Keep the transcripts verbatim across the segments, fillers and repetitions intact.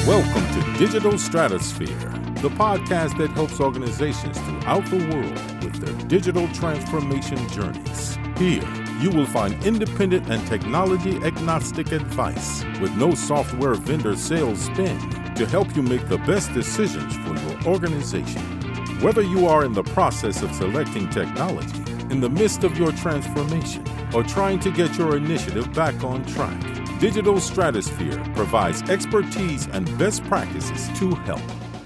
Welcome to Digital Stratosphere, the podcast that helps organizations throughout the world with their digital transformation journeys. Here, you will find independent and technology-agnostic advice with no software vendor sales spin to help you make the best decisions for your organization. Whether you are in the process of selecting technology, in the midst of your transformation, or trying to get your initiative back on track, Digital Stratosphere provides expertise and best practices to help.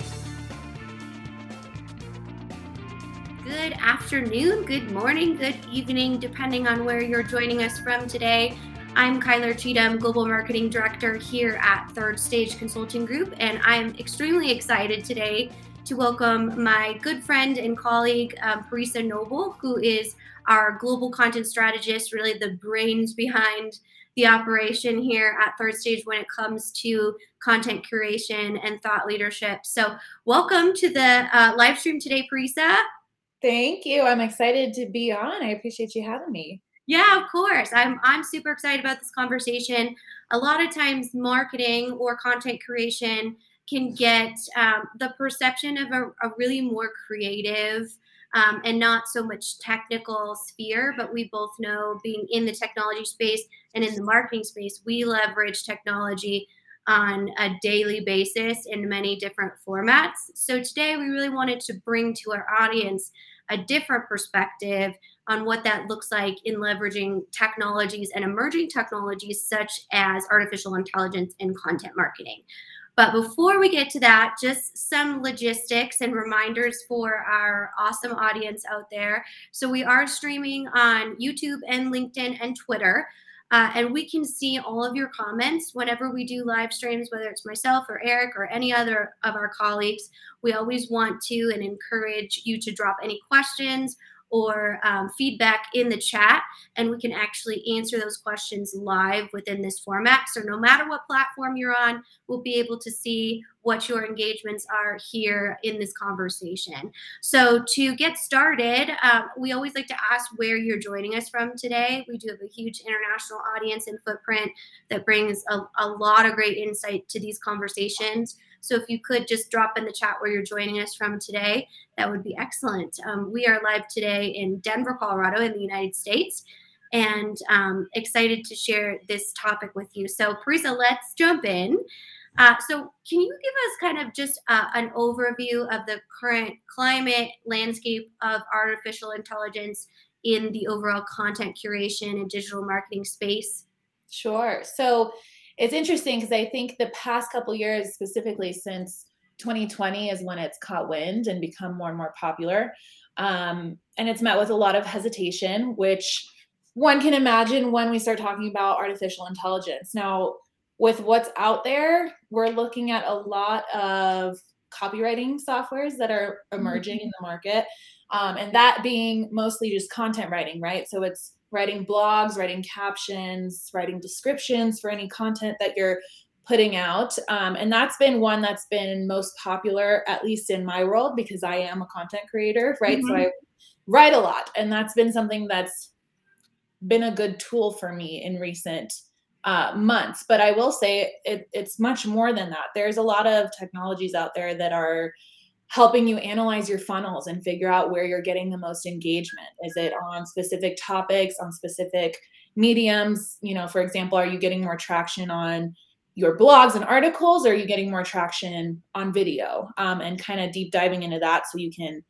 Good afternoon, good morning, good evening, depending on where you're joining us from today. I'm Kyler Cheatham, Global Marketing Director here at Third Stage Consulting Group, and I'm extremely excited today to welcome my good friend and colleague, um, Parisa Noble, who is our Global Content Strategist, really the brains behind the operation here at Third Stage when it comes to content curation and thought leadership. So welcome to the uh, live stream today, Parisa. Thank you. I'm excited to be on. I appreciate you having me. Yeah, of course. I'm I'm super excited about this conversation. A lot of times marketing or content curation can get um, the perception of a, a really more creative um, and not so much technical sphere, but we both know, being in the technology space and in the marketing space, we leverage technology on a daily basis in many different formats. So today we really wanted to bring to our audience a different perspective on what that looks like in leveraging technologies and emerging technologies such as artificial intelligence in content marketing. But before we get to that, just some logistics and reminders for our awesome audience out there. So we are streaming on YouTube and LinkedIn and Twitter. Uh, and we can see all of your comments whenever we do live streams, whether it's myself or Eric or any other of our colleagues. We always want to and encourage you to drop any questions or um, feedback in the chat, and we can actually answer those questions live within this format. So no matter what platform you're on, we'll be able to see what your engagements are here in this conversation. So to get started, um, we always like to ask where you're joining us from today. We do have a huge international audience and footprint that brings a, a lot of great insight to these conversations. So if you could just drop in the chat where you're joining us from today, that would be excellent. Um, we are live today in Denver, Colorado in the United States, and um, excited to share this topic with you. So Parisa, let's jump in. Uh, so can you give us kind of just uh, an overview of the current climate landscape of artificial intelligence in the overall content curation and digital marketing space? Sure. So it's interesting because I think the past couple years, specifically since twenty twenty is when it's caught wind and become more and more popular. Um, and it's met with a lot of hesitation, which one can imagine when we start talking about artificial intelligence. Now, with what's out there, we're looking at a lot of copywriting softwares that are emerging in the market. Um, and that being mostly just content writing, right? So it's writing blogs, writing captions, writing descriptions for any content that you're putting out. Um, and that's been one that's been most popular, at least in my world, because I am a content creator, right? Mm-hmm. So I write a lot. And that's been something that's been a good tool for me in recent uh, months. But I will say it, it's much more than that. There's a lot of technologies out there that are helping you analyze your funnels and figure out where you're getting the most engagement. Is it on specific topics, on specific mediums? You know, for example, are you getting more traction on your blogs and articles, or are you getting more traction on video? Um, and kind of deep diving into that so you can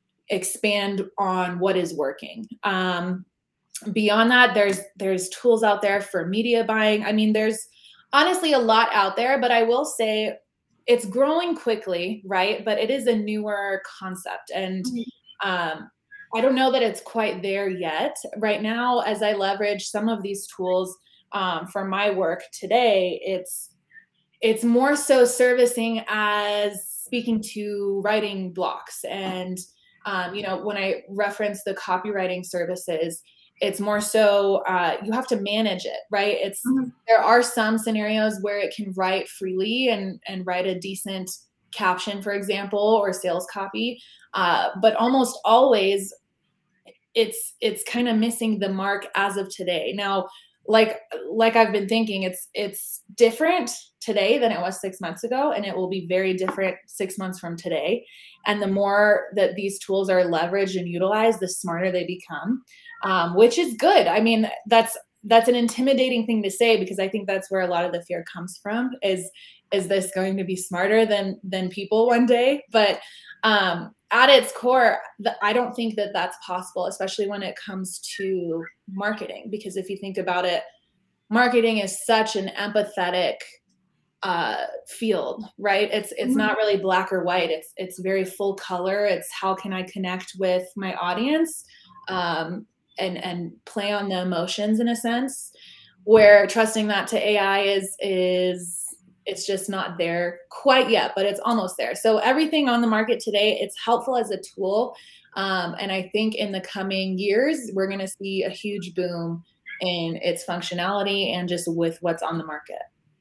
expand on what is working. Um, beyond that, there's there's tools out there for media buying. I mean, there's honestly a lot out there, but I will say it's growing quickly, right? But it is a newer concept. And um, I don't know that it's quite there yet. Right now, as I leverage some of these tools um, for my work today, it's it's more so servicing as speaking to writing blocks. And, um, you know, when I reference the copywriting services, it's more so uh, you have to manage it, right? It's mm-hmm. There are some scenarios where it can write freely and, and write a decent caption, for example, or sales copy. Uh, but almost always it's it's kind of missing the mark as of today. Now, like like I've been thinking, it's it's different today than it was six months ago, and it will be very different six months from today. And the more that these tools are leveraged and utilized, the smarter they become, um, which is good. I mean, that's that's an intimidating thing to say, because I think that's where a lot of the fear comes from. Is is this going to be smarter than than people one day? But um, at its core, the, I don't think that that's possible, especially when it comes to marketing. Because if you think about it, marketing is such an empathetic uh, field, right? It's it's Mhm. not really black or white. It's it's very full color. It's how can I connect with my audience, um, and and play on the emotions in a sense. Where trusting that to A I is is it's just not there quite yet, but it's almost there. So everything on the market today, it's helpful as a tool. Um, and I think in the coming years, we're going to see a huge boom in its functionality and just with what's on the market.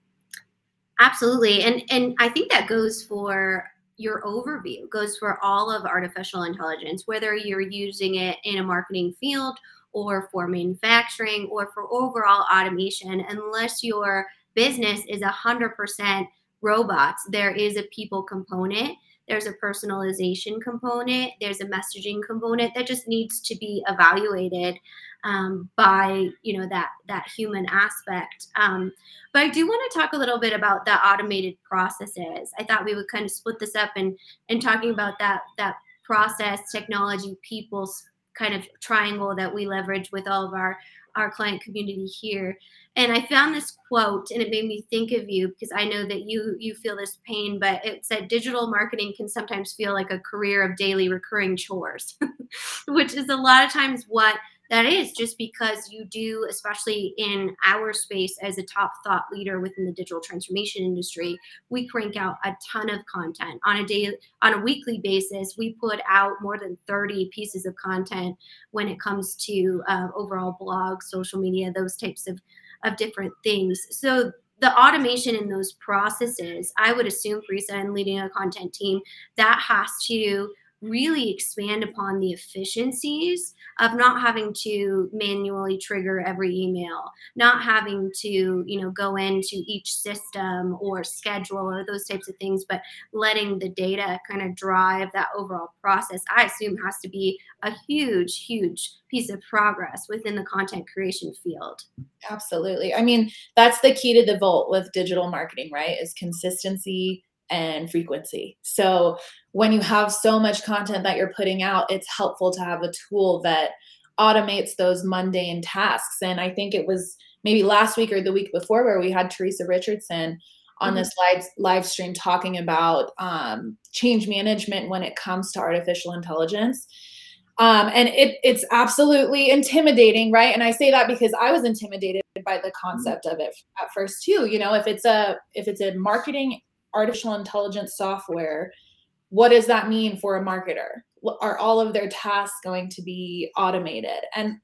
Absolutely. And and I think that goes for your overview, goes for all of artificial intelligence, whether you're using it in a marketing field or for manufacturing or for overall automation. Unless your business is one hundred percent robots, there is a people component, there's a personalization component, there's a messaging component that just needs to be evaluated um, by you know that that human aspect. Um, but I do want to talk a little bit about the automated processes. I thought we would kind of split this up and and talking about that that process, technology, people's kind of triangle that we leverage with all of our our client community here. And I found this quote and it made me think of you, because I know that you you feel this pain, but it said digital marketing can sometimes feel like a career of daily recurring chores, which is a lot of times what that is, just because you do, especially in our space as a top thought leader within the digital transformation industry, we crank out a ton of content on a day, on a weekly basis. We put out more than thirty pieces of content when it comes to uh, overall blogs, social media, those types of, of different things. So the automation in those processes, I would assume, Parisa, and leading a content team, that has to really expand upon the efficiencies of not having to manually trigger every email, not having to, you know, go into each system or schedule or those types of things, but letting the data kind of drive that overall process, I assume has to be a huge, huge piece of progress within the content creation field. Absolutely. I mean, that's the key to the vault with digital marketing, right? Is consistency and frequency. So when you have so much content that you're putting out, it's helpful to have a tool that automates those mundane tasks. And I think it was maybe last week or the week before where we had Teresa Richardson on Mhm. this live, live stream talking about um, change management when it comes to artificial intelligence. Um, and it, it's absolutely intimidating, right? And I say that because I was intimidated by the concept of it at first too. You know, if it's a if it's a marketing artificial intelligence software, what does that mean for a marketer? Are all of their tasks going to be automated? And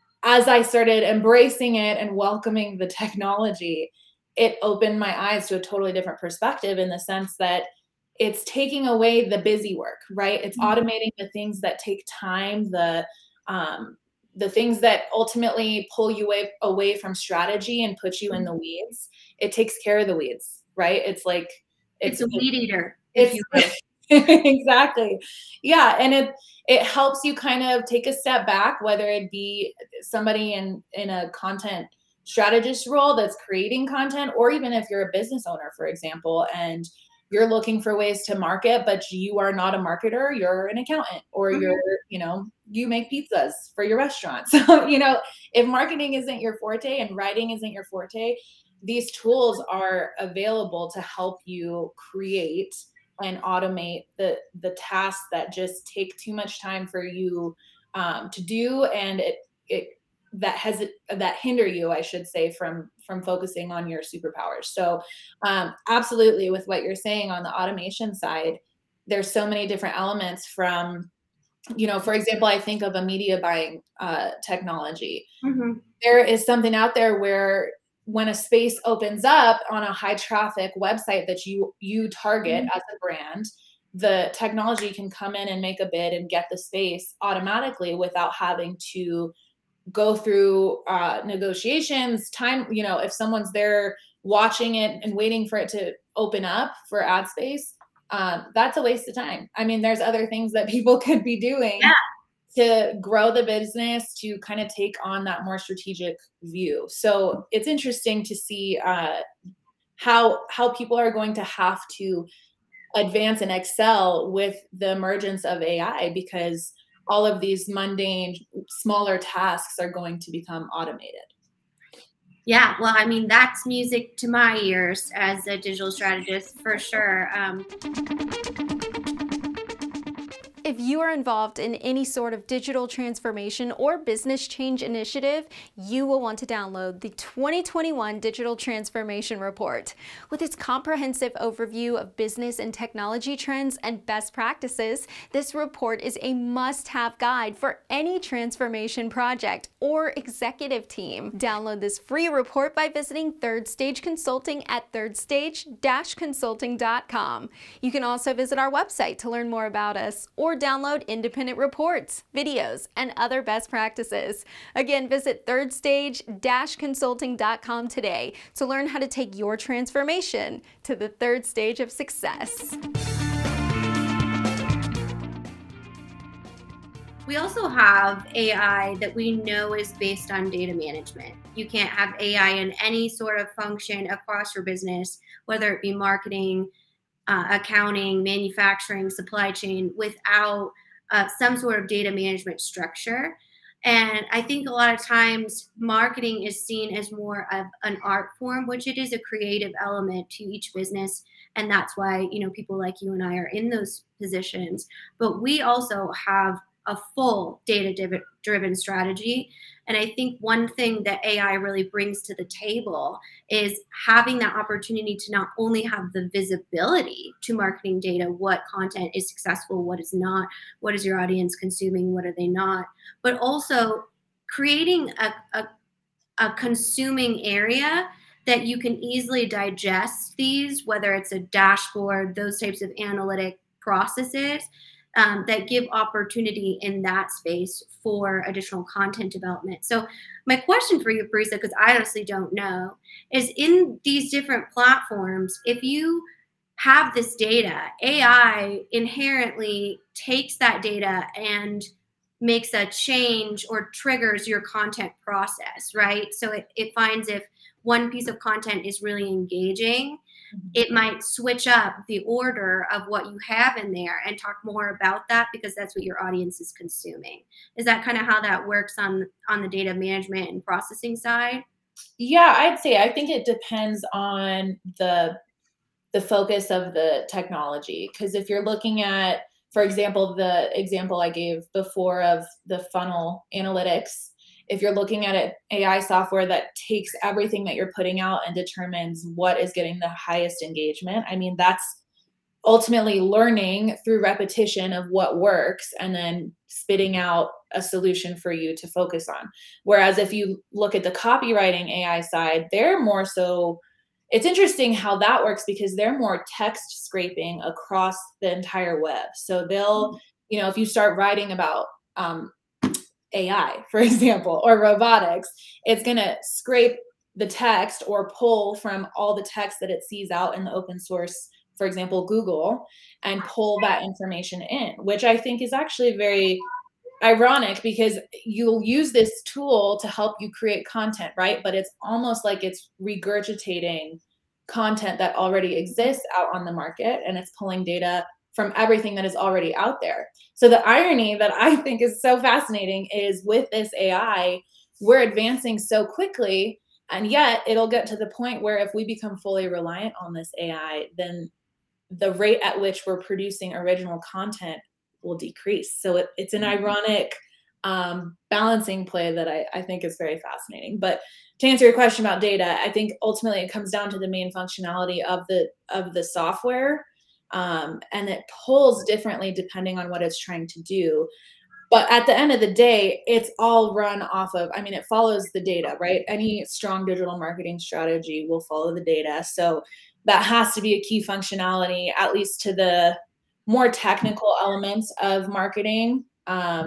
as I started embracing it and welcoming the technology, it opened my eyes to a totally different perspective, in the sense that it's taking away the busy work, right? It's Mhm. automating the things that take time, the um, the things that ultimately pull you away, away from strategy and put you in the weeds. It takes care of the weeds, right? It's like It's it's a weed eater, if it's you will. exactly. Yeah, and it it helps you kind of take a step back, whether it be somebody in in a content strategist role that's creating content, or even if you're a business owner, for example, and you're looking for ways to market, but you are not a marketer, you're an accountant, or Mhm. you're, you know, you make pizzas for your restaurant. So, you know, if marketing isn't your forte and writing isn't your forte, these tools are available to help you create and automate the the tasks that just take too much time for you um, to do, and it it that has that hinder you, I should say, from from focusing on your superpowers. So um, absolutely, with what you're saying on the automation side, there's so many different elements from, you know, for example, I think of a media buying uh, technology. Mhm. There is something out there where when a space opens up on a high traffic website that you you target Mhm. as a brand, the technology can come in and make a bid and get the space automatically without having to go through uh, negotiations, time, you know, if someone's there watching it and waiting for it to open up for ad space, um, that's a waste of time. I mean, there's other things that people could be doing Yeah. to grow the business, to kind of take on that more strategic view. So it's interesting to see uh, how how people are going to have to advance and excel with the emergence of A I, because all of these mundane, smaller tasks are going to become automated. Yeah, well, I mean, that's music to my ears as a digital strategist for sure. Um, If you are involved in any sort of digital transformation or business change initiative, you will want to download the twenty twenty-one Digital Transformation Report. With its comprehensive overview of business and technology trends and best practices, this report is a must-have guide for any transformation project or executive team. Download this free report by visiting Third Stage Consulting at third stage dash consulting dot com. You can also visit our website to learn more about us, or download independent reports, videos, and other best practices. Again, visit third stage dash consulting dot com today to learn how to take your transformation to the third stage of success. We also have A I that we know is based on data management. You can't have A I in any sort of function across your business, whether it be marketing, Uh, accounting, manufacturing, supply chain, without uh, some sort of data management structure. And I think a lot of times marketing is seen as more of an art form, which it is a creative element to each business. And that's why, you know, people like you and I are in those positions. But we also have a full data driven strategy. And I think one thing that A I really brings to the table is having that opportunity to not only have the visibility to marketing data, what content is successful, what is not, what is your audience consuming, what are they not, but also creating a, a, a consuming area that you can easily digest these, whether it's a dashboard, those types of analytic processes. Um, that give opportunity in that space for additional content development. So my question for you, Parisa, because I honestly don't know, is in these different platforms, if you have this data, A I inherently takes that data and makes a change or triggers your content process, right? So it, it finds if one piece of content is really engaging, it might switch up the order of what you have in there and talk more about that because that's what your audience is consuming. Is that kind of how that works on on the data management and processing side? Yeah, I'd say I think it depends on the the focus of the technology. Because if you're looking at, for example, the example I gave before of the funnel analytics, if you're looking at an A I software that takes everything that you're putting out and determines what is getting the highest engagement, I mean, that's ultimately learning through repetition of what works and then spitting out a solution for you to focus on. Whereas if you look at the copywriting A I side, they're more so, it's interesting how that works because they're more text scraping across the entire web. So they'll, you know, if you start writing about, um, A I, for example, or robotics, it's going to scrape the text or pull from all the text that it sees out in the open source, for example, Google, and pull that information in, which I think is actually very ironic because you'll use this tool to help you create content, right? But it's almost like it's regurgitating content that already exists out on the market, and it's pulling data from everything that is already out there. So the irony that I think is so fascinating is with this A I, we're advancing so quickly, and yet it'll get to the point where if we become fully reliant on this A I, then the rate at which we're producing original content will decrease. So it, it's an ironic um, balancing play that I, I think is very fascinating. But to answer your question about data, I think ultimately it comes down to the main functionality of the of the software. Um, and it pulls differently depending on what it's trying to do. But at the end of the day, it's all run off of, I mean, it follows the data, right? Any strong digital marketing strategy will follow the data. So that has to be a key functionality, at least to the more technical elements of marketing. Um,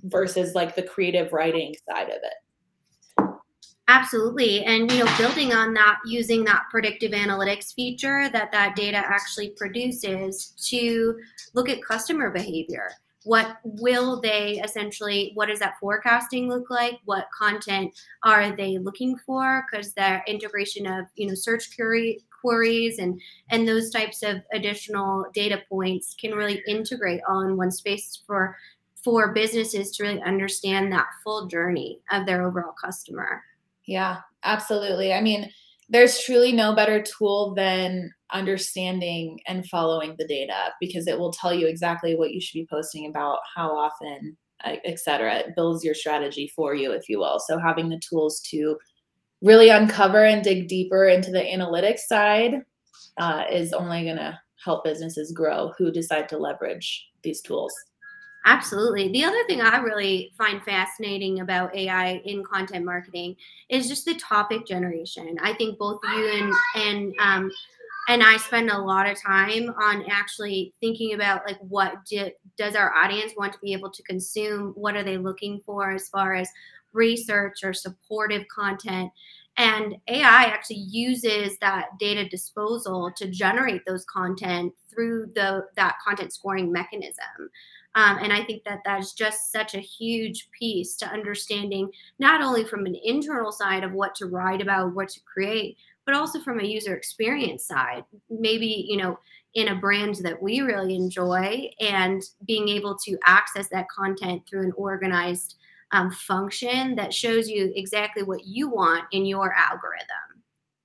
versus like the creative writing side of it. Absolutely. And, you know, building on that, using that predictive analytics feature that that data actually produces to look at customer behavior. What will they essentially, what does that forecasting look like? What content are they looking for? Because their integration of, you know, search query, queries and, and those types of additional data points can really integrate all in one space for, for businesses to really understand that full journey of their overall customer. Yeah, absolutely. I mean, there's truly no better tool than understanding and following the data, because it will tell you exactly what you should be posting about, how often, et cetera. It builds your strategy for you, if you will. So having the tools to really uncover and dig deeper into the analytics side uh, is only going to help businesses grow who decide to leverage these tools. Absolutely. The other thing I really find fascinating about A I in content marketing is just the topic generation. I think both you and and um, and I spend a lot of time on actually thinking about like what do, does our audience want to be able to consume? What are they looking for as far as research or supportive content? And A I actually uses that data disposal to generate those content through the that content scoring mechanism. Um, and I think that that's just such a huge piece to understanding, not only from an internal side of what to write about, what to create, but also from a user experience side. Maybe, you know, in a brand that we really enjoy, and being able to access that content through an organized um, function that shows you exactly what you want in your algorithm.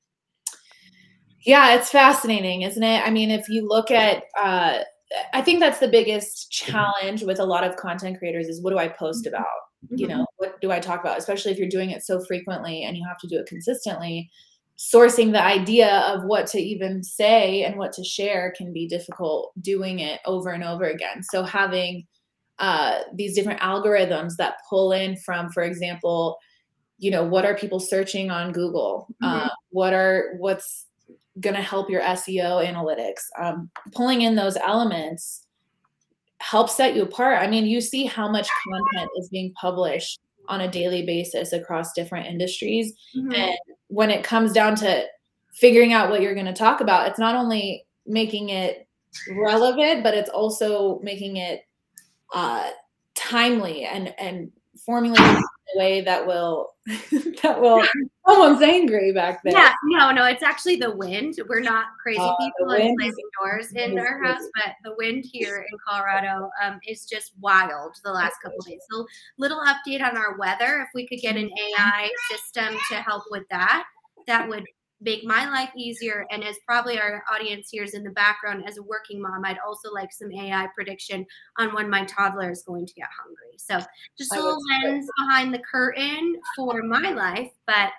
Yeah, it's fascinating, isn't it? I mean, if you look at, uh, I think that's the biggest challenge with a lot of content creators is, what do I post about? You know, what do I talk about? Especially if you're doing it so frequently and you have to do it consistently, sourcing the idea of what to even say and what to share can be difficult doing it over and over again. So having uh, these different algorithms that pull in from, for example, you know, what are people searching on Google? Mm-hmm. Uh, what are, what's, going to help your S E O analytics. Um, pulling in those elements helps set you apart. I mean, you see how much content is being published on a daily basis across different industries. Mm-hmm. And when it comes down to figuring out what you're going to talk about, it's not only making it relevant, but it's also making it uh, timely and, and formulated in a way that will, that will, someone's angry back there. Yeah, no, no, it's actually the wind. We're not crazy Uh, people the and wind slamming doors in is our crazy. house, but the wind here in Colorado um, is just wild the last couple of days. So little update on our weather. If we could get an A I system to help with that, that would make my life easier. And as probably our audience hears in the background, as a working mom, I'd also like some A I prediction on when my toddler is going to get hungry. So just a little lens behind the curtain for my life, but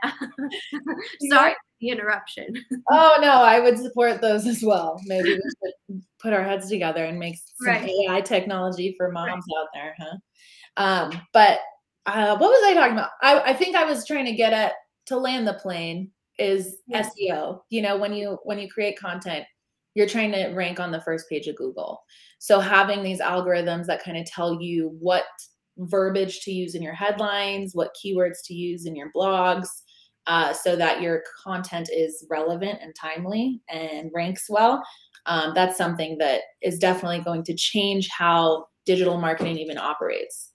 sorry for the interruption. Oh no, I would support those as well. Maybe we should put our heads together and make some Right. A I technology for moms right. out there, huh? Um, but uh, what was I talking about? I, I think I was trying to get at, to land the plane is yeah. S E O. You know, when you when you create content, you're trying to rank on the first page of Google. So having these algorithms that kind of tell you what verbiage to use in your headlines, what keywords to use in your blogs, uh, so that your content is relevant and timely and ranks well. Um, that's something that is definitely going to change how digital marketing even operates.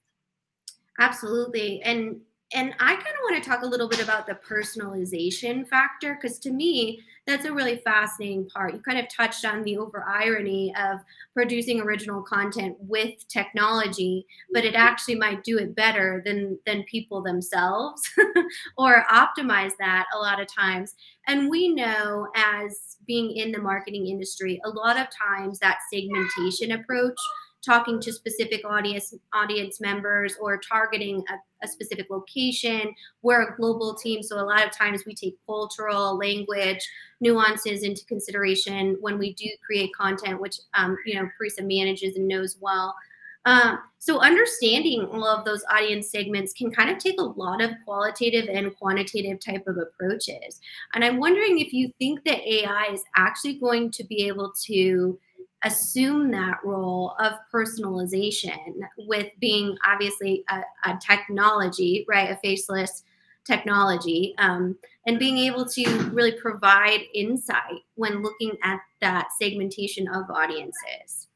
Absolutely. And And I kind of want to talk a little bit about the personalization factor, because to me, that's a really fascinating part. You kind of touched on the over irony of producing original content with technology, but it actually might do it better than, than people themselves or optimize that a lot of times. And we know, as being in the marketing industry, a lot of times that segmentation approach, talking to specific audience audience members or targeting a, a specific location. We're a global team, so a lot of times we take cultural, language, nuances into consideration when we do create content, which um, you know, Parisa manages and knows well. Um, so understanding all of those audience segments can kind of take a lot of qualitative and quantitative type of approaches. And I'm wondering if you think that A I is actually going to be able to assume that role of personalization with being obviously a, a technology, right? A faceless technology, um, and being able to really provide insight when looking at that segmentation of audiences.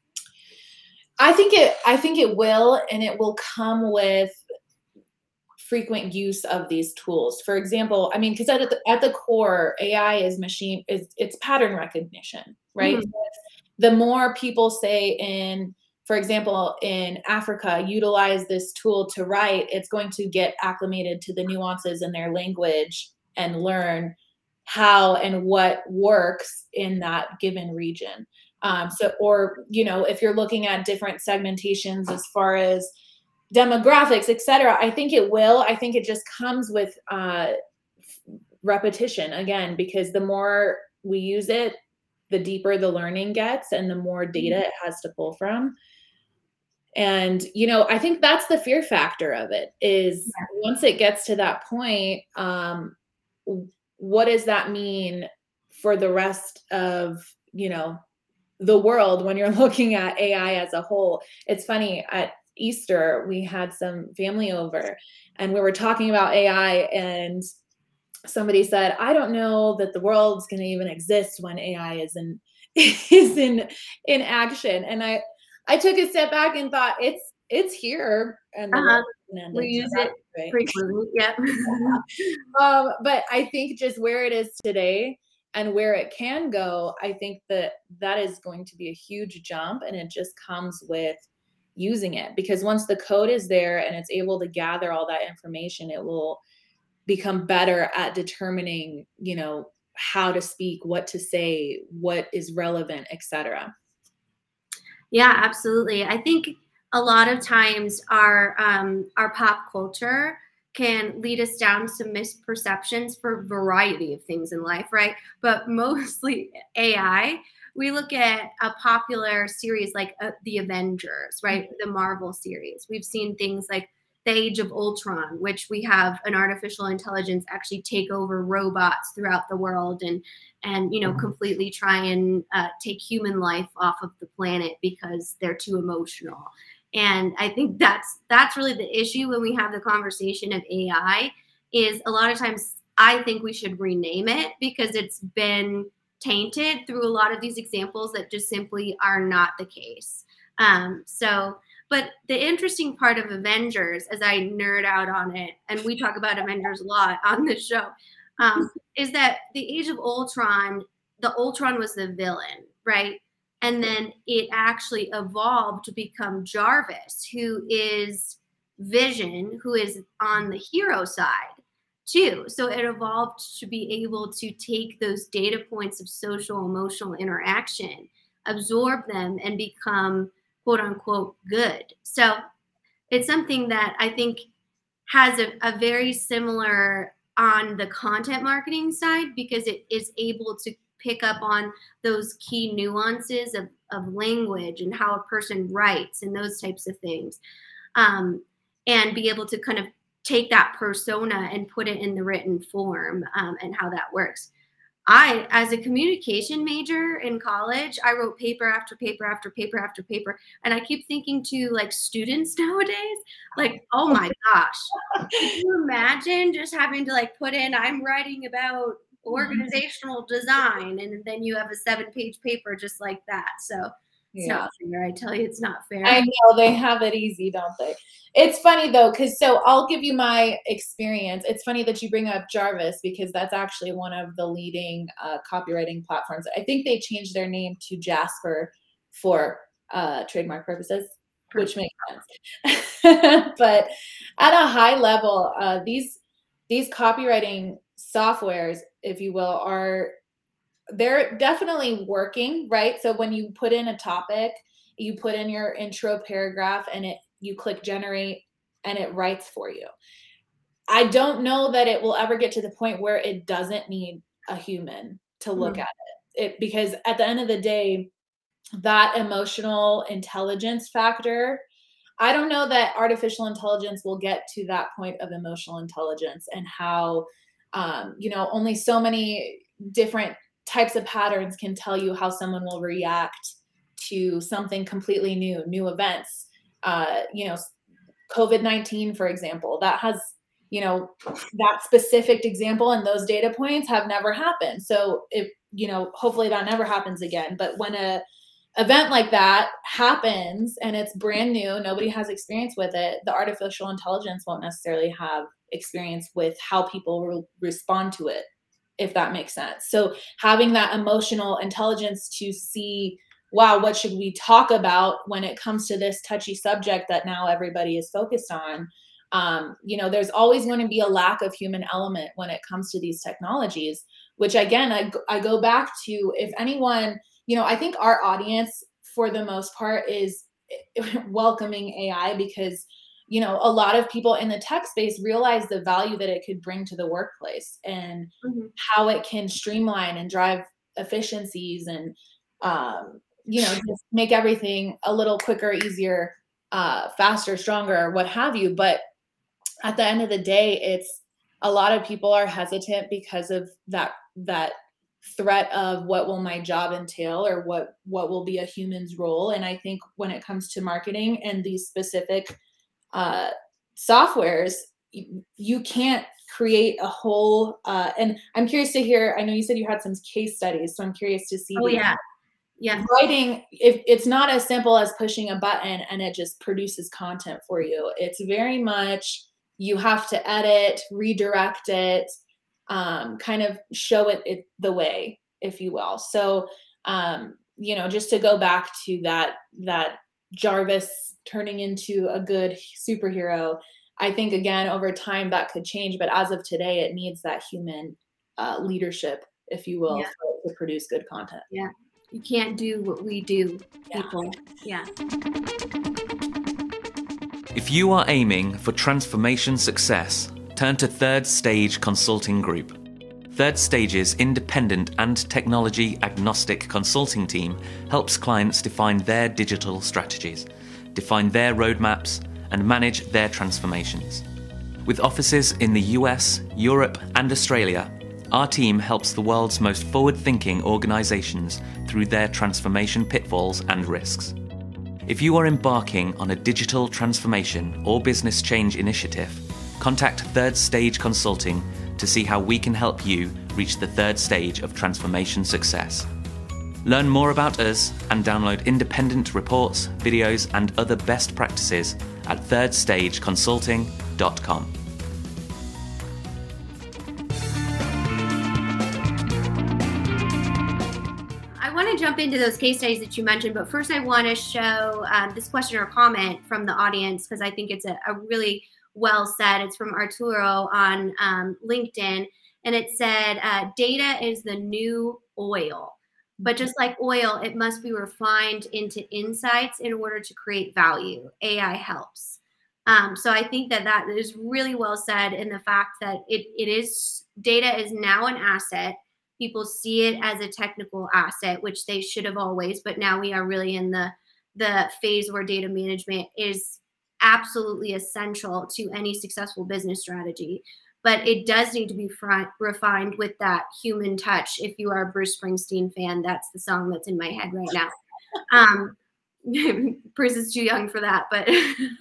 I think it, I think it will, and it will come with frequent use of these tools. For example, I mean, because at the, at the core, A I is machine, is it's pattern recognition, right? Mm-hmm. The more people say in, for example, in Africa, utilize this tool to write, it's going to get acclimated to the nuances in their language and learn how and what works in that given region. Um, so, or, you know, if you're looking at different segmentations as far as demographics, et cetera, I think it will. I think it just comes with uh, repetition again, because the more we use it, the deeper the learning gets and the more data it has to pull from. And, you know, I think that's the fear factor of it is yeah. once it gets to that point, um, what does that mean for the rest of, you know, the world when you're looking at A I as a whole? It's funny, at Easter, we had some family over and we were talking about A I, and somebody said, I don't know that the world's going to even exist when A I is in is in in action. And I I took a step back and thought it's it's here, and uh-huh. we use it frequently. Yeah. um, but I think just where it is today and where it can go, I think that that is going to be a huge jump, and it just comes with using it, because once the code is there and it's able to gather all that information, it will become better at determining, you know, how to speak, what to say, what is relevant, et cetera. Yeah, absolutely. I think a lot of times our um, our pop culture can lead us down some misperceptions for a variety of things in life, right? But mostly A I. We look at a popular series like uh, The Avengers, right? Mm-hmm. The Marvel series. We've seen things like The Age of Ultron, which we have an artificial intelligence actually take over robots throughout the world and, and you know, completely try and uh, take human life off of the planet because they're too emotional. And I think that's that's really the issue when we have the conversation of A I, is a lot of times I think we should rename it because it's been tainted through a lot of these examples that just simply are not the case. Um, so, but the interesting part of Avengers, as I nerd out on it, and we talk about Avengers a lot on this show, um, is that the Age of Ultron, the Ultron was the villain, right? And then it actually evolved to become Jarvis, who is Vision, who is on the hero side too. So it evolved to be able to take those data points of social emotional interaction, absorb them, and become quote unquote good. So it's something that I think has a, a very similar on the content marketing side, because it is able to pick up on those key nuances of, of language and how a person writes and those types of things, um, and be able to kind of take that persona and put it in the written form, um, and how that works. I, as a communication major in college, I wrote paper after paper after paper after paper. And I keep thinking to like students nowadays, like, oh my gosh, can you imagine just having to like put in, I'm writing about organizational design, and then you have a seven page paper just like that. So it's yeah. not fair. I tell you, it's not fair. I know, they have it easy, don't they? It's funny though, because so I'll give you my experience. It's funny that you bring up Jarvis, because that's actually one of the leading uh, copywriting platforms. I think they changed their name to Jasper for uh, trademark purposes, which makes sense. But at a high level, uh, these these copywriting softwares, if you will, are they're definitely working, right? So when you put in a topic, you put in your intro paragraph and it you click generate and it writes for you. I don't know that it will ever get to the point where it doesn't need a human to look mm-hmm. at it. It because at the end of the day, that emotional intelligence factor, I don't know that artificial intelligence will get to that point of emotional intelligence, and how um, you know, only so many different types of patterns can tell you how someone will react to something completely new, new events. Uh, you know, COVID nineteen, for example, that has, you know, that specific example and those data points have never happened. So if, you know, hopefully that never happens again. But when a event like that happens and it's brand new, nobody has experience with it, the artificial intelligence won't necessarily have experience with how people will respond to it, if that makes sense. So having that emotional intelligence to see, wow, what should we talk about when it comes to this touchy subject that now everybody is focused on? Um, you know, there's always going to be a lack of human element when it comes to these technologies, which again, I, I go back to, if anyone, you know, I think our audience for the most part is welcoming A I because, you know, a lot of people in the tech space realize the value that it could bring to the workplace and mm-hmm. how it can streamline and drive efficiencies and, um, you know, just make everything a little quicker, easier, uh, faster, stronger, what have you. But at the end of the day, it's a lot of people are hesitant because of that, that threat of what will my job entail or what, what will be a human's role. And I think when it comes to marketing and these specific uh, softwares, you, you can't create a whole, uh, and I'm curious to hear, I know you said you had some case studies, so I'm curious to see. Oh yeah. Yeah. Writing, if it's not as simple as pushing a button and it just produces content for you, it's very much, you have to edit, redirect it, um, kind of show it, it the way, if you will. So, um, you know, just to go back to that, that Jarvis turning into a good superhero, I think again, over time that could change, but as of today, it needs that human uh, leadership, if you will, yeah. for, to produce good content. Yeah. You can't do what we do, people. Yeah. If you are aiming for transformation success, turn to Third Stage Consulting Group. Third Stage's independent and technology-agnostic consulting team helps clients define their digital strategies, define their roadmaps, and manage their transformations. With offices in the U S, Europe, and Australia, our team helps the world's most forward-thinking organizations through their transformation pitfalls and risks. If you are embarking on a digital transformation or business change initiative, contact Third Stage Consulting to see how we can help you reach the third stage of transformation success. Learn more about us and download independent reports, videos, and other best practices at third stage consulting dot com. Jump into those case studies that you mentioned, but first I want to show um, this question or comment from the audience because I think it's a, a really well said. It's from Arturo on um, LinkedIn, and it said, uh, data is the new oil, but just like oil, it must be refined into insights in order to create value. A I helps. Um, so I think that that is really well said in the fact that it, it is, data is now an asset. People see it as a technical asset, which they should have always, but now we are really in the, the phase where data management is absolutely essential to any successful business strategy. But it does need to be front, refined with that human touch. If you are a Bruce Springsteen fan, that's the song that's in my head right now. Um, Bruce is too young for that, but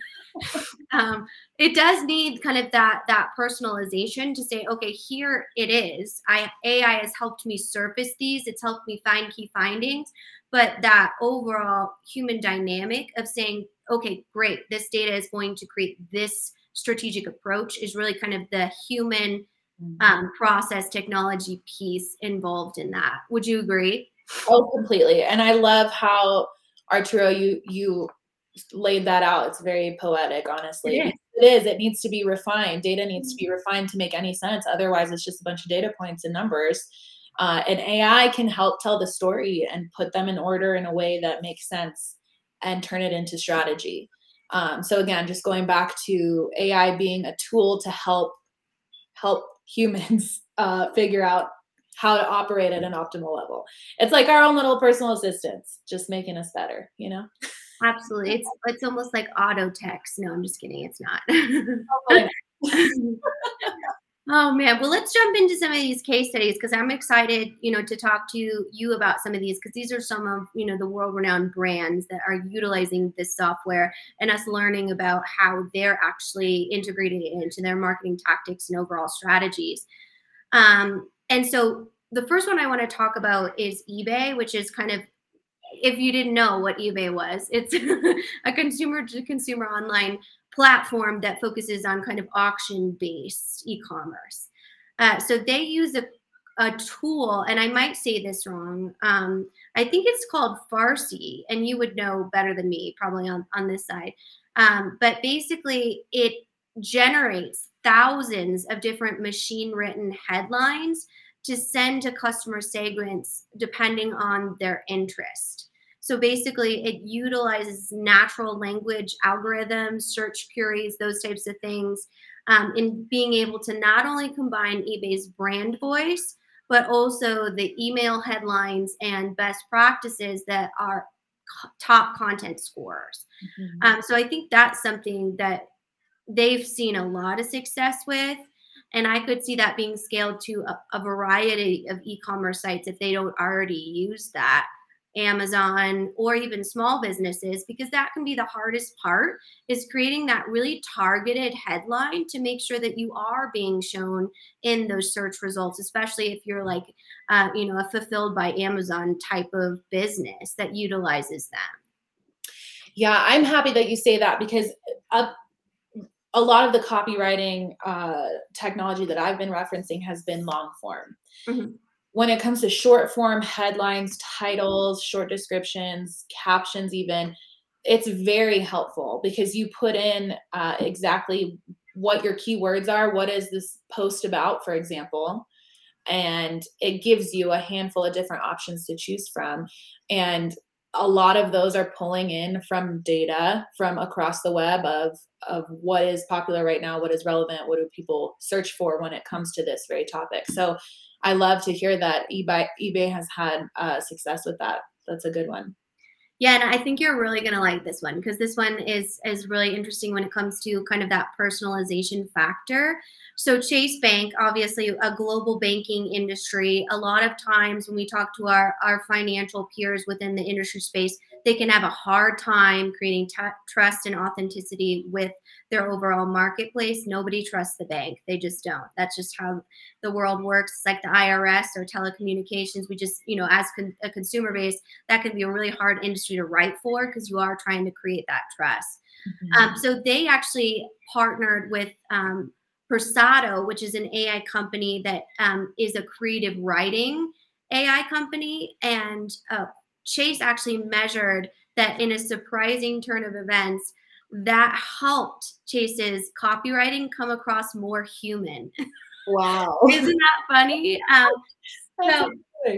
um, it does need kind of that that personalization to say, okay, here it is. I A I has helped me surface these. It's helped me find key findings, but that overall human dynamic of saying, okay, great, this data is going to create this strategic approach is really kind of the human um, process technology piece involved in that. Would you agree? Oh, completely. And I love how Arturo, you you laid that out. It's very poetic, honestly. It is. It is. It needs to be refined. Data needs to be refined to make any sense. Otherwise, it's just a bunch of data points and numbers. Uh, and A I can help tell the story and put them in order in a way that makes sense and turn it into strategy. Um, so again, just going back to A I being a tool to help help humans uh, figure out how to operate at an optimal level. It's like our own little personal assistants, just making us better, you know? Absolutely. It's it's almost like auto text. No, I'm just kidding. It's not. Oh man, well, let's jump into some of these case studies because I'm excited, you know, to talk to you about some of these because these are some of, you know, the world-renowned brands that are utilizing this software and us learning about how they're actually integrating it into their marketing tactics and overall strategies. Um, and so the first one I want to talk about is eBay, which is kind of, if you didn't know what eBay was, it's a consumer to consumer online platform that focuses on kind of auction-based e-commerce. Uh, so they use a, a tool, and I might say this wrong. Um, I think it's called Farsi, and you would know better than me probably on, on this side. Um, but basically, it generates thousands of different machine-written headlines to send to customer segments depending on their interest. So basically, it utilizes natural language algorithms, search queries, those types of things, um, in being able to not only combine eBay's brand voice, but also the email headlines and best practices that are co- top content scorers. Mhm. Um, so I think that's something that they've seen a lot of success with. And I could see that being scaled to a, a variety of e-commerce sites if they don't already use that. Amazon or even small businesses, because that can be the hardest part, is creating that really targeted headline to make sure that you are being shown in those search results, especially if you're like, uh, you know, a fulfilled by Amazon type of business that utilizes them. Yeah, I'm happy that you say that because a, a lot of the copywriting uh, technology that I've been referencing has been long form. Mm-hmm. When it comes to short form headlines, titles, short descriptions, captions even, it's very helpful because you put in uh, exactly what your keywords are. What is this post about, for example? And it gives you a handful of different options to choose from. And a lot of those are pulling in from data from across the web of, of what is popular right now, what is relevant, what do people search for when it comes to this very topic. So I love to hear that eBay, eBay has had uh, success with that. That's a good one. Yeah, and I think you're really going to like this one because this one is is really interesting when it comes to kind of that personalization factor. So Chase Bank, obviously a global banking industry, a lot of times when we talk to our, our financial peers within the industry space, they can have a hard time creating t- trust and authenticity with their overall marketplace. Nobody trusts the bank. They just don't. That's just how the world works. It's like the I R S or telecommunications. We just, you know, as con- a consumer base, that can be a really hard industry to write for because you are trying to create that trust. Mm-hmm. Um, so they actually partnered with um, Persado, which is an A I company that um, is a creative writing A I company. And uh, Chase actually measured that in a surprising turn of events, that helped Chase's copywriting come across more human. Wow. Isn't that funny? Um, so,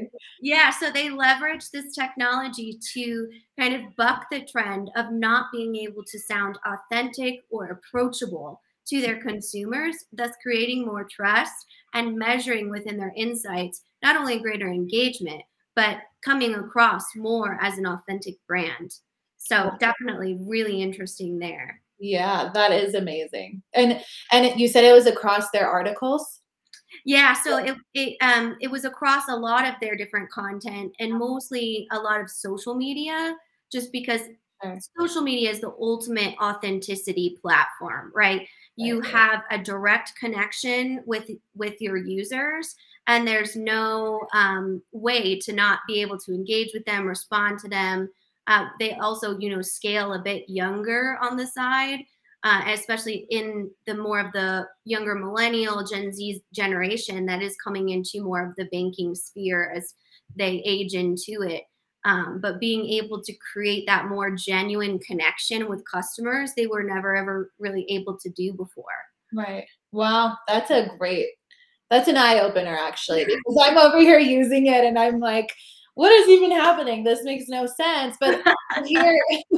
yeah, so they leveraged this technology to kind of buck the trend of not being able to sound authentic or approachable to their consumers, thus creating more trust and measuring within their insights, not only greater engagement, but coming across more as an authentic brand. So definitely really interesting there. Yeah, that is amazing. And and you said it was across their articles? Yeah, so it it um it was across a lot of their different content and mostly a lot of social media, just because Sure. social media is the ultimate authenticity platform, right? You Right. have a direct connection with with your users, and there's no um, way to not be able to engage with them, respond to them. Uh, they also, you know, scale a bit younger on the side. Uh, especially in the more of the younger millennial Gen Z generation that is coming into more of the banking sphere as they age into it. Um, but being able to create that more genuine connection with customers, they were never ever really able to do before. Right. Wow, that's a great, that's an eye opener actually, because I'm over here using it and I'm like, what is even happening? This makes no sense. But to hear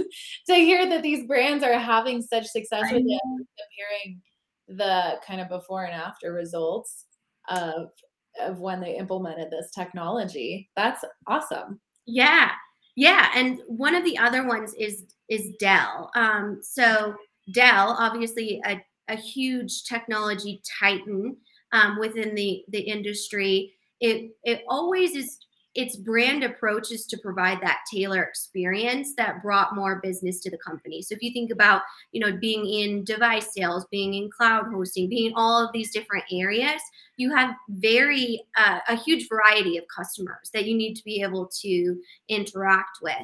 to hear that these brands are having such success with it, comparing the kind of before and after results of of when they implemented this technology, that's awesome. Yeah. Yeah. And one of the other ones is is Dell. Um, so Dell, obviously a, a huge technology titan. um, within the the industry, it it always is. Its brand approach is to provide that tailor experience that brought more business to the company. So if you think about, you know, being in device sales, being in cloud hosting, being in all of these different areas, you have very uh, a huge variety of customers that you need to be able to interact with.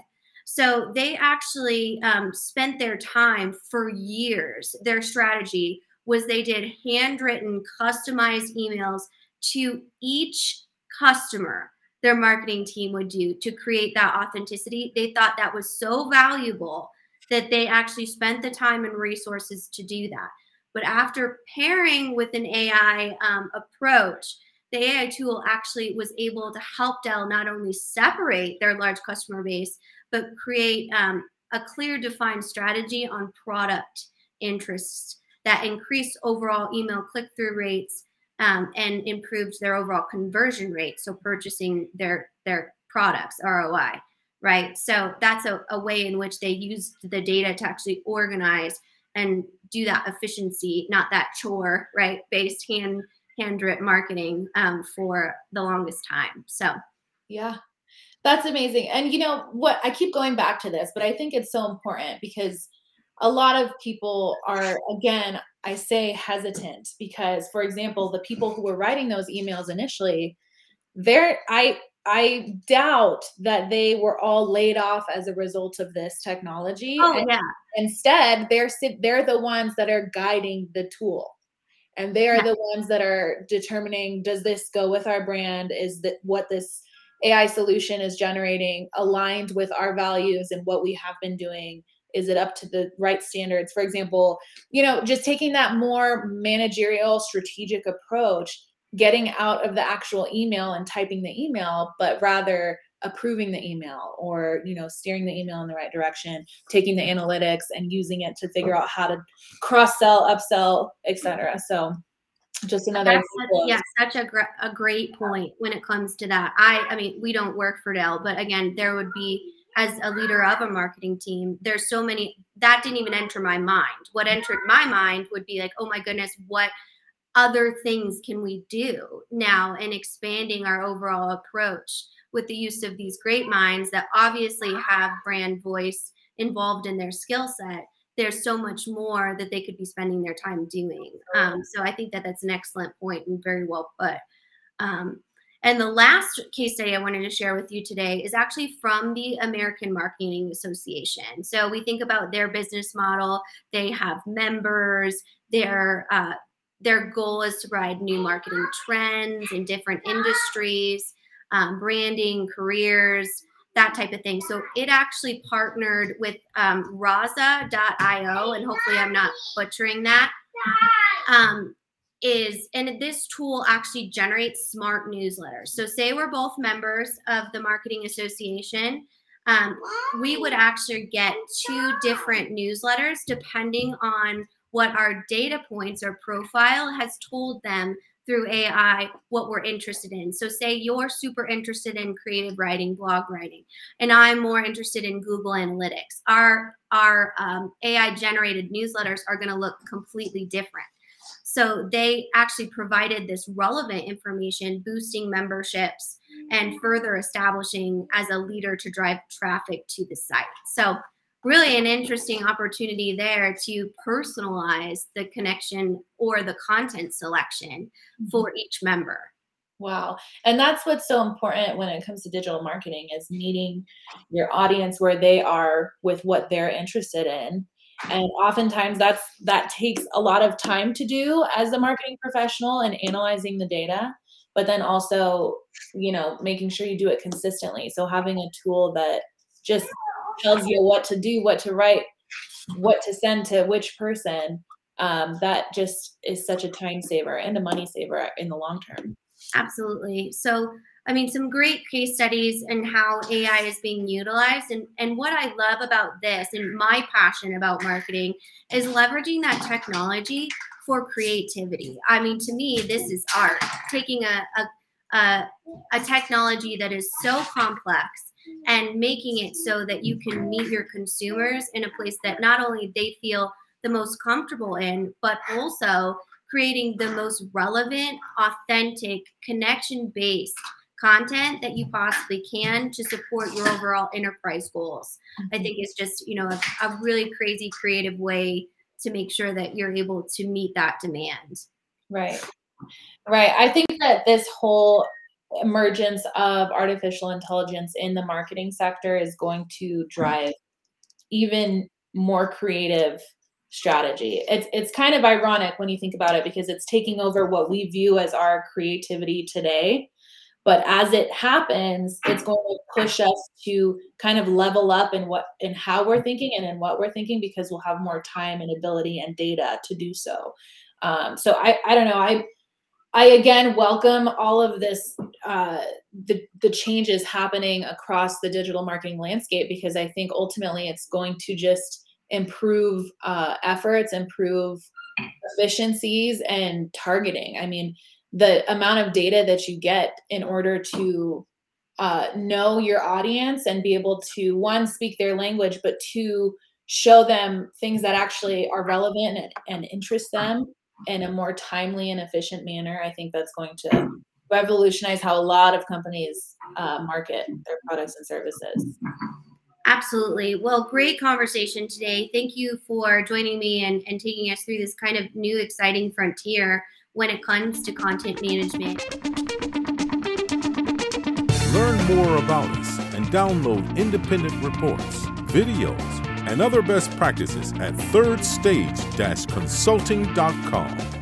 So they actually um, spent their time for years. Their strategy was they did handwritten, customized emails to each customer their marketing team would do to create that authenticity. They thought that was so valuable that they actually spent the time and resources to do that. But after pairing with an A I um, approach, the A I tool actually was able to help Dell not only separate their large customer base, but create um, a clear defined strategy on product interests that increased overall email click-through rates Um, and improved their overall conversion rate, so purchasing their their products, R O I, right? So that's a, a way in which they use the data to actually organize and do that efficiency, not that chore, right? Based hand hand-drip marketing um, for the longest time. So Yeah, that's amazing. And you know what? I keep going back to this, but I think it's so important because a lot of people are, again, I say hesitant because, for example, the people who were writing those emails initially, they're, I, I doubt that they were all laid off as a result of this technology. oh And yeah, instead, they're sit- they're the ones that are guiding the tool, and they are yeah. the ones that are determining, does this go with our brand? Is that what this A I solution is generating aligned with our values and what we have been doing? Is it up to the right standards? For example, you know, just taking that more managerial strategic approach, getting out of the actual email and typing the email, but rather approving the email or, you know, steering the email in the right direction, taking the analytics and using it to figure out how to cross sell, upsell, et cetera. So just another That's such, example of, yeah, such a, gr- a great point when it comes to that. I, I mean, we don't work for Dell, but again, there would be, as a leader of a marketing team, there's so many that didn't even enter my mind. What entered my mind would be like, oh my goodness, what other things can we do now in expanding our overall approach with the use of these great minds that obviously have brand voice involved in their skill set. There's so much more that they could be spending their time doing. Um, so I think that that's an excellent point and very well put. Um, and the last case study I wanted to share with you today is actually from the American Marketing Association. So we think about their business model. They have members. Their uh, their goal is to provide new marketing trends in different industries, um, branding, careers, that type of thing. So it actually partnered with um, Raza dot io, and hopefully I'm not butchering that. Um, is and this tool actually generates smart newsletters. So say we're both members of the Marketing Association, um, we would actually get two different newsletters depending on what our data points or profile has told them through A I what we're interested in. So say you're super interested in creative writing, blog writing, and I'm more interested in Google Analytics. Our, our um, A I generated newsletters are going to look completely different. So they actually provided this relevant information, boosting memberships and further establishing as a leader to drive traffic to the site. So really an interesting opportunity there to personalize the connection or the content selection for each member. wow. And that's what's so important when it comes to digital marketing is meeting your audience where they are with what they're interested in. And oftentimes that's that takes a lot of time to do as a marketing professional and analyzing the data, but then also, you know, making sure you do it consistently. So having a tool that just tells you what to do, what to write, what to send to which person, um, that just is such a time saver and a money saver in the long term. Absolutely. So, I mean, some great case studies and how A I is being utilized. And, and what I love about this and my passion about marketing is leveraging that technology for creativity. I mean, to me, this is art, taking a, a, a, a technology that is so complex and making it so that you can meet your consumers in a place that not only they feel the most comfortable in, but also creating the most relevant, authentic, connection-based content that you possibly can to support your overall enterprise goals. Mm-hmm. I think it's just, you know, a, a really crazy creative way to make sure that you're able to meet that demand. Right. Right. I think that this whole emergence of artificial intelligence in the marketing sector is going to drive even more creative strategy. It's it's kind of ironic when you think about it, because it's taking over what we view as our creativity today. But as it happens, it's going to push us to kind of level up in what in how we're thinking and in what we're thinking, because we'll have more time and ability and data to do so. Um, so I I don't know. I I again welcome all of this uh, the the changes happening across the digital marketing landscape, because I think ultimately it's going to just improve uh, efforts, improve efficiencies, and targeting. I mean, the amount of data that you get in order to uh, know your audience and be able to, one, speak their language, but two, show them things that actually are relevant and, and interest them in a more timely and efficient manner. I think that's going to revolutionize how a lot of companies uh, market their products and services. Absolutely. Well, great conversation today. Thank you for joining me and, and taking us through this kind of new, exciting frontier when it comes to content management. Learn more about us and download independent reports, videos, and other best practices at third stage dash consulting dot com.